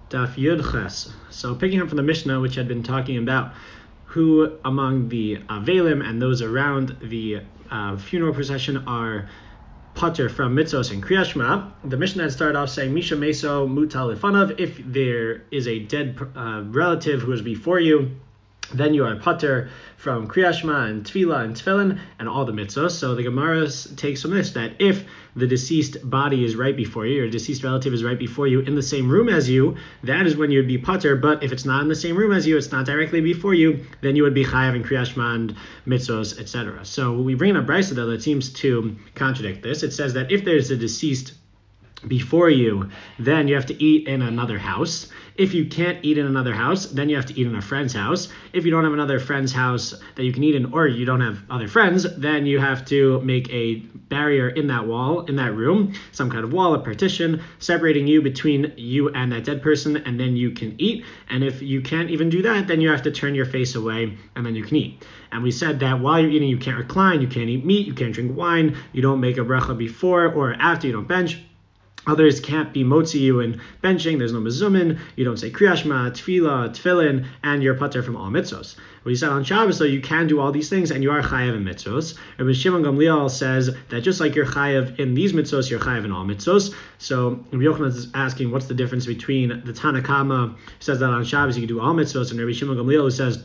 Daf Yud Ches. So picking up from the Mishnah, which had been talking about who among the Avelim and those around the funeral procession are pater from mitzvos and Kriyat Shema, the Mishnah had started off saying Misha Meso Mutal Lefanav. If there is a dead relative who is before you, then you are pater from Kriyat Shema and Tefillah and Tefillin and all the mitzvos. So the Gemara takes from this that if the deceased body is right before you, or deceased relative is right before you in the same room as you, that is when you would be pater. But if it's not in the same room as you, it's not directly before you, then you would be chayav in Kriyat Shema and mitzvos, etc. So we bring in a brisa that seems to contradict this. It says that if there's a deceased before you, then you have to eat in another house. If you can't eat in another house, then you have to eat in a friend's house. If you don't have another friend's house that you can eat in, or you don't have other friends, then you have to make a barrier in that wall, in that room, some kind of wall, a partition, separating you between you and that dead person, and then you can eat. And if you can't even do that, then you have to turn your face away, and then you can eat. And we said that while you're eating, you can't recline, you can't eat meat, you can't drink wine, you don't make a bracha before or after, you don't bench. Others can't be motzi you in benching. There's no mezumin. You don't say Kriyat Shema, Tefillah, Tefillin, and you're pater from all mitzvos. We said on Shabbos, though, you can do all these things, and you are chayav in mitzvos. Rabbi Shimon Gamliel says that just like you're chayav in these mitzvos, you're chayav in all mitzvos. So Rabbi Yochanan is asking what's the difference between the Tanakama, who says that on Shabbos you can do all mitzvos, and Rabbi Shimon Gamliel, who says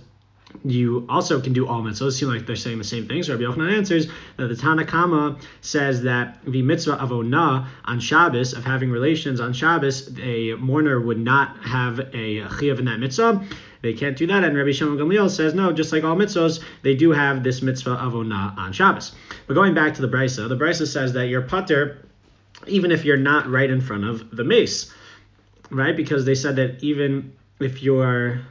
you also can do all mitzvahs. It seems like they're saying the same thing. So Rabbi Yochanan answers that the Tanakama says that the mitzvah of onah on Shabbos, of having relations on Shabbos, a mourner would not have a chiyuv in that mitzvah. They can't do that. And Rabbi Shimon Gamliel says, no, just like all mitzvahs, they do have this mitzvah of onah on Shabbos. But going back to the Brisa says that you're pater even if you're not right in front of the mace, right? Because they said that even if you're...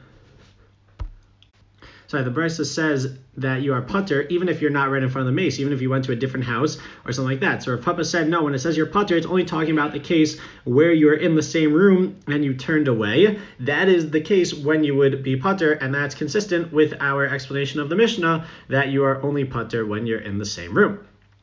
the Brisa says that you are pater even if you're not right in front of the mace, even if you went to a different house or something like that. So Rav Papa said, no, when it says you're pater, it's only talking about the case where you're in the same room and you turned away. That is the case when you would be pater, and that's consistent with our explanation of the Mishnah that you are only pater when you're in the same room.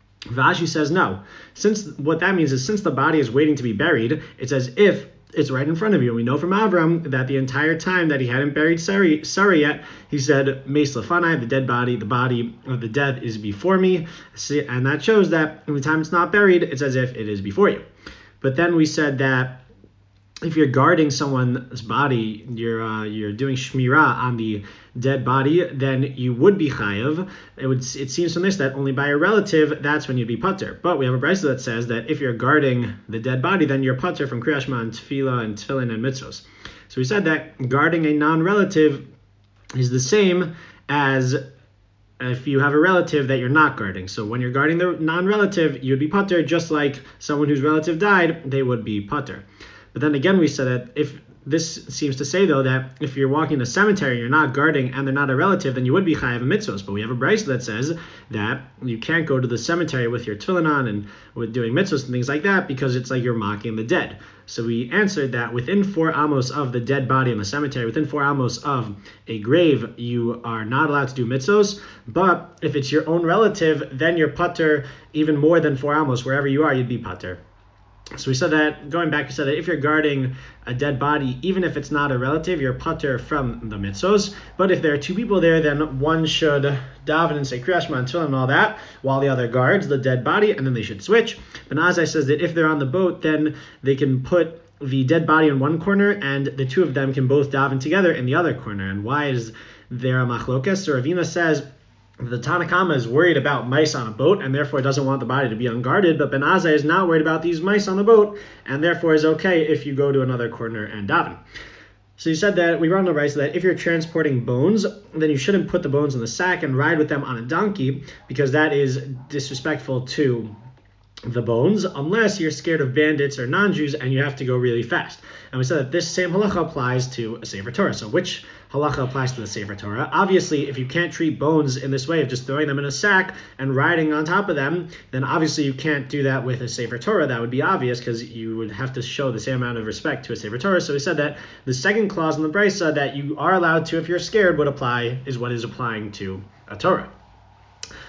Vashi says no. What that means is since the body is waiting to be buried, it's as if it's right in front of you. And we know from Avram that the entire time that he hadn't buried Sarah yet, he said, Meis lefanai, the body of the dead is before me. And that shows that in the time it's not buried, it's as if it is before you. But then we said that if you're guarding someone's body, you're doing shmirah on the dead body, then you would be chayav. It seems from this that only by a relative, that's when you'd be pater. But we have a brisa that says that if you're guarding the dead body, then you're pater from Kriyat Shema and Tefillah and Tefillin and mitzvos. So we said that guarding a non-relative is the same as if you have a relative that you're not guarding. So when you're guarding the non-relative, you'd be pater, just like someone whose relative died, they would be pater. But then again, we said that if this seems to say, though, that if you're walking in a cemetery and you're not guarding and they're not a relative, then you would be chayav in mitzvos. But we have a brisa that says that you can't go to the cemetery with your tefillin on and with doing mitzvos and things like that because it's like you're mocking the dead. So we answered that within 4 amos of the dead body in the cemetery, within 4 amos of a grave, you are not allowed to do mitzvos. But if it's your own relative, then you're pater even more than 4 amos. Wherever you are, you'd be pater. So we said that, going back, we said that if you're guarding a dead body, even if it's not a relative, you're pater from the mitzvos. But if there are 2 people there, then one should daven and say Kriyat Shema and Tefillah and all that, while the other guards the dead body, and then they should switch. But Azai says that if they're on the boat, then they can put the dead body in one corner, and the 2 of them can both daven together in the other corner. And why is there a machlokas? So Ravina says the Tanakama is worried about mice on a boat and therefore doesn't want the body to be unguarded, but Ben Azai is not worried about these mice on the boat and therefore is okay if you go to another corner and daven. So you said that we run the right so that if you're transporting bones, then you shouldn't put the bones in the sack and ride with them on a donkey because that is disrespectful to the bones, unless you're scared of bandits or non-Jews and you have to go really fast. And we said that this same halacha applies to a Sefer Torah. So which halacha applies to the Sefer Torah? Obviously, if you can't treat bones in this way of just throwing them in a sack and riding on top of them, then obviously you can't do that with a Sefer Torah. That would be obvious because you would have to show the same amount of respect to a Sefer Torah. So we said that the second clause in the Brisa that you are allowed to, if you're scared, would apply, is what is applying to a Torah.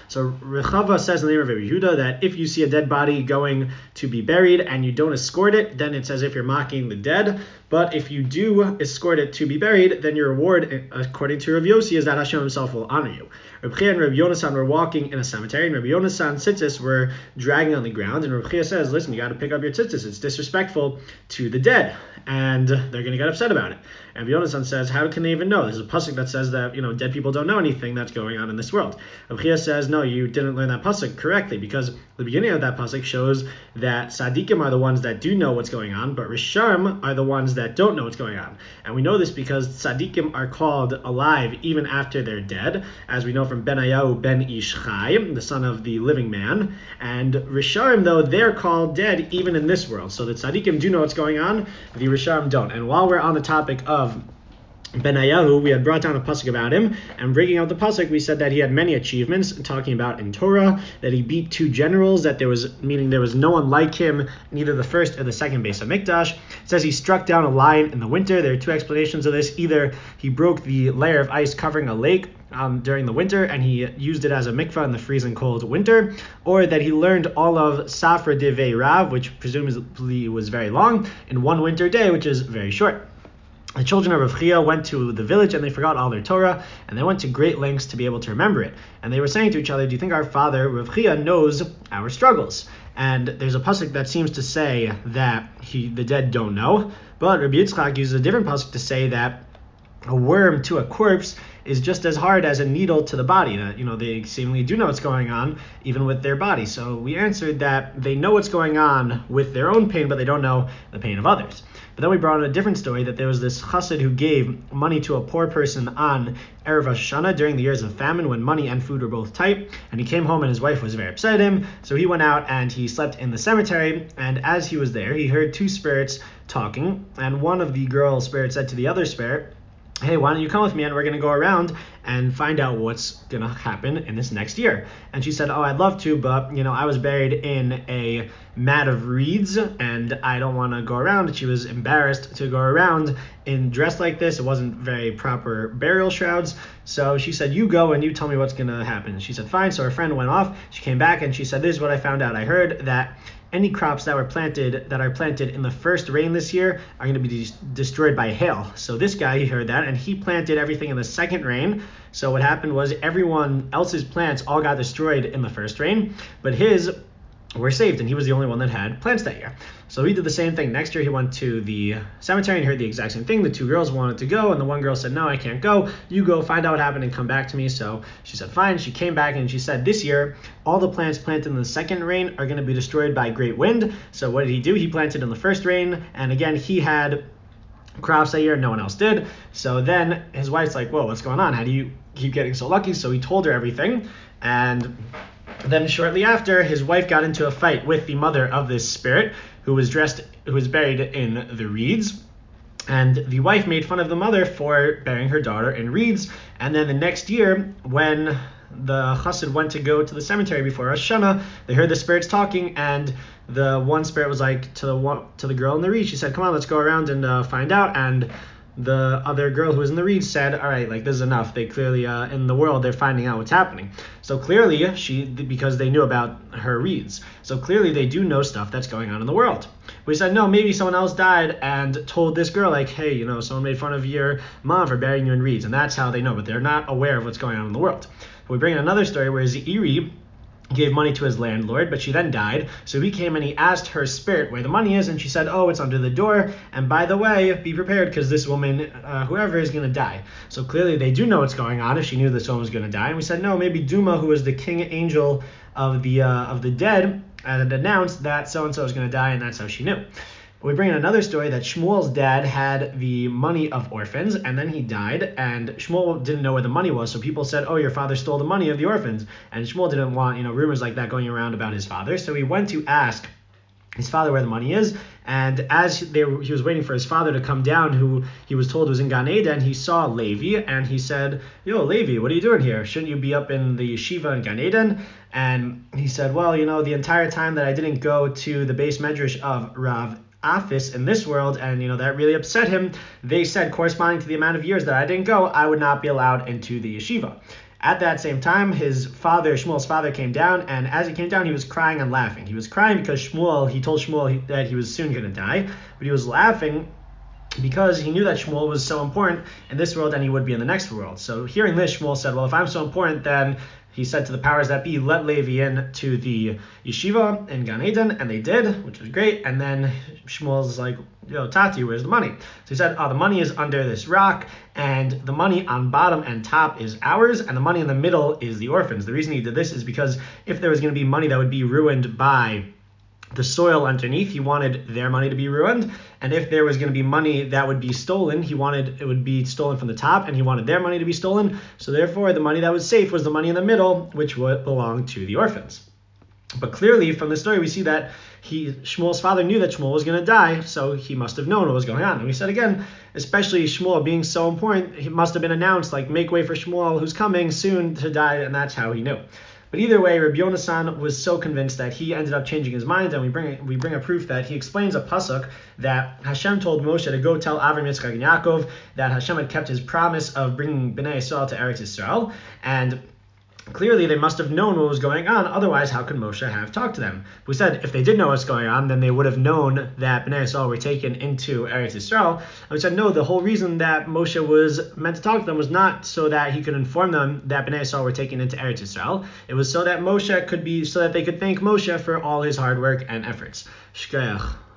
So Rechava says in the name of Rabbi Yehuda that if you see a dead body going to be buried and you don't escort it, then it's as if you're mocking the dead. But if you do escort it to be buried, then your reward, according to Rav Yossi, is that Hashem himself will honor you. Reb Chia and Reb Yonasan were walking in a cemetery, and Reb Yonasan's tzitzis were dragging on the ground, and Reb Chia says, listen, you got to pick up your tzitzis. It's disrespectful to the dead, and they're going to get upset about it. And Reb Yonasan says, how can they even know? There's a pasuk that says that, dead people don't know anything that's going on in this world. Reb Chia says, no, you didn't learn that pasuk correctly, because the beginning of that pasuk shows that tzaddikim are the ones that do know what's going on, but Risham are the ones that don't know what's going on. And we know this because tzaddikim are called alive even after they're dead, as we know from Benayahu ben Ish Chai, the son of the living man. And Rishaim, though, they're called dead even in this world. So the tzaddikim do know what's going on, the Rishaim don't. And while we're on the topic of Benayahu, we had brought down a pasuk about him, and breaking out the pasuk, we said that he had many achievements, talking about in Torah, that he beat 2 generals, that there was no one like him, neither the first or the second Beis HaMikdash. It says he struck down a lion in the winter. There are 2 explanations of this. Either he broke the layer of ice covering a lake during the winter, and he used it as a mikvah in the freezing cold winter, or that he learned all of Safra Devei Rav, which presumably was very long, in 1 winter day, which is very short. The children of Rav Chia went to the village and they forgot all their Torah, and they went to great lengths to be able to remember it. And they were saying to each other, do you think our father, Rav Chia, knows our struggles? And there's a pasuk that seems to say that the dead don't know, but Rabbi Yitzchak uses a different pasuk to say that a worm to a corpse is just as hard as a needle to the body. That they seemingly do know what's going on, even with their body. So we answered that they know what's going on with their own pain, but they don't know the pain of others. But then we brought in a different story, that there was this chassid who gave money to a poor person on Erev Rosh Hashanah during the years of famine, when money and food were both tight, and he came home and his wife was very upset at him, so he went out and he slept in the cemetery, and as he was there, he heard 2 spirits talking, and one of the girl spirits said to the other spirit, hey, why don't you come with me and we're going to go around and find out what's going to happen in this next year. And she said, oh, I'd love to, but, I was buried in a mat of reeds and I don't want to go around. She was embarrassed to go around in dress like this. It wasn't very proper burial shrouds. So she said, you go and you tell me what's going to happen. She said, fine. So her friend went off. She came back and she said, this is what I found out. I heard that any crops that are planted in the first rain this year are going to be destroyed by hail. So this guy, he heard that, and he planted everything in the second rain. So what happened was everyone else's plants all got destroyed in the first rain, but his were saved, and he was the only one that had plants that year. So he did the same thing. Next year he went to the cemetery and heard the exact same thing. The 2 girls wanted to go, and the one girl said, no, I can't go. You go, find out what happened, and come back to me. So she said, fine. She came back and she said, this year, all the plants planted in the second rain are going to be destroyed by great wind. So what did he do? He planted in the first rain, and again, he had crops that year, no one else did. So then his wife's like, whoa, what's going on? How do you keep getting so lucky? So he told her everything, and then shortly after, his wife got into a fight with the mother of this spirit who was buried in the reeds. And the wife made fun of the mother for burying her daughter in reeds. And then the next year, when the chassid went to go to the cemetery before Rosh Hashanah, they heard the spirits talking, and the one spirit was like to the girl in the reeds, she said, come on, let's go around and find out. And the other girl who was in the reeds said, all right, this is enough. They clearly, in the world, they're finding out what's happening. So clearly, because they knew about her reeds. So clearly they do know stuff that's going on in the world. We said, no, maybe someone else died and told this girl, hey, someone made fun of your mom for burying you in reeds. And that's how they know, but they're not aware of what's going on in the world. We bring in another story where Zeiri gave money to his landlord, but she then died. So he came and he asked her spirit where the money is, and she said, oh, it's under the door. And by the way, be prepared, because this woman, whoever, is going to die. So clearly they do know what's going on if she knew this woman was going to die. And we said, no, maybe Duma, who was the king angel of the dead, had announced that so-and-so is going to die, and that's how she knew. We bring in another story that Shmuel's dad had the money of orphans, and then he died, and Shmuel didn't know where the money was, so people said, oh, your father stole the money of the orphans. And Shmuel didn't want, rumors like that going around about his father, so he went to ask his father where the money is, and as he was waiting for his father to come down, who he was told was in Gan Eden, he saw Levi, and he said, yo, Levi, what are you doing here? Shouldn't you be up in the yeshiva in Gan Eden? And he said, well, the entire time that I didn't go to the base medrash of Rav office in this world, and that really upset him. They said, corresponding to the amount of years that I didn't go, I would not be allowed into the yeshiva. At that same time, Shmuel's father, came down, and as he came down, he was crying and laughing. He was crying because he told Shmuel that he was soon going to die, but he was laughing because he knew that Shmuel was so important in this world and he would be in the next world. So hearing this, Shmuel said, well, if I'm so important, then he said to the powers that be, let Levi in to the yeshiva in Gan Eden, and they did, which was great. And then Shmuel's like, Tati, where's the money? So he said, the money is under this rock, and the money on bottom and top is ours, and the money in the middle is the orphans. The reason he did this is because if there was going to be money that would be ruined by the soil underneath, he wanted their money to be ruined, and if there was going to be money that would be stolen, he wanted it would be stolen from the top, and he wanted their money to be stolen. So therefore, the money that was safe was the money in the middle, which would belong to the orphans. But clearly, from the story, we see that Shmuel's father knew that Shmuel was going to die, so he must have known what was going on. And we said again, especially Shmuel being so important, he must have been announced, like, make way for Shmuel, who's coming soon to die, and that's how he knew. But either way, Rabbi Yonasan was so convinced that he ended up changing his mind, and we bring a proof that he explains a pasuk that Hashem told Moshe to go tell Avram, Yitzchak, and Yaakov that Hashem had kept his promise of bringing Bnei Yisrael to Eretz Yisrael, and clearly they must have known what was going on, otherwise how could Moshe have talked to them? We said if they did know what's going on, then they would have known that Bnei Yisrael were taken into Eretz Yisrael. And we said no, the whole reason that Moshe was meant to talk to them was not so that he could inform them that Bnei Yisrael were taken into Eretz Yisrael. It was so that they could thank Moshe for all his hard work and efforts. Shkoyach.